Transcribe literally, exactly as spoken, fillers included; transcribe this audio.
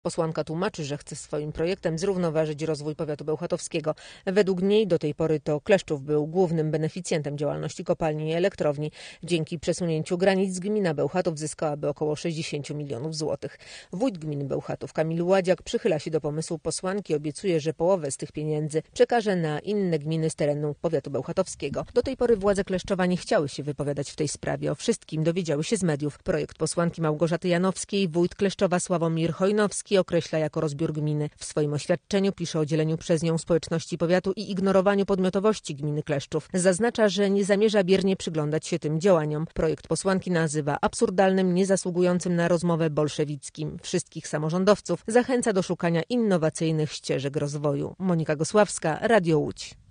Posłanka tłumaczy, że chce swoim projektem zrównoważyć rozwój powiatu bełchatowskiego. Według niej do tej pory to Kleszczów był głównym beneficjentem działalności kopalni i elektrowni. Dzięki przesunięciu granic gmina Bełchatów zyskałaby około sześćdziesiąt milionów złotych. Wójt gminy Bełchatów Kamil Ładziak przychyla się do pomysłu posłanki, obiecuje, że połowę z tych pieniędzy przekaże na inne gminy z terenu powiatu bełchatowskiego. Do tej pory władze Kleszczowa nie chciały się wypowiadać w tej sprawie. O wszystkim dowiedziały się z mediów. Projekt posłanki Małgorzaty Janowskiej wójt Kleszczowa Sławomir Hojnowski określa jako rozbiór gminy. W swoim oświadczeniu pisze o dzieleniu przez nią społeczności powiatu i ignorowaniu podmiotowości gminy Kleszczów. Zaznacza, że nie zamierza biernie przyglądać się tym działaniom. Projekt posłanki nazywa absurdalnym, niezasługującym na rozmowę bolszewickim. Wszystkich samorządowców zachęca do szukania innowacyjnych ścieżek rozwoju. Monika Gosławska, Radio Łódź.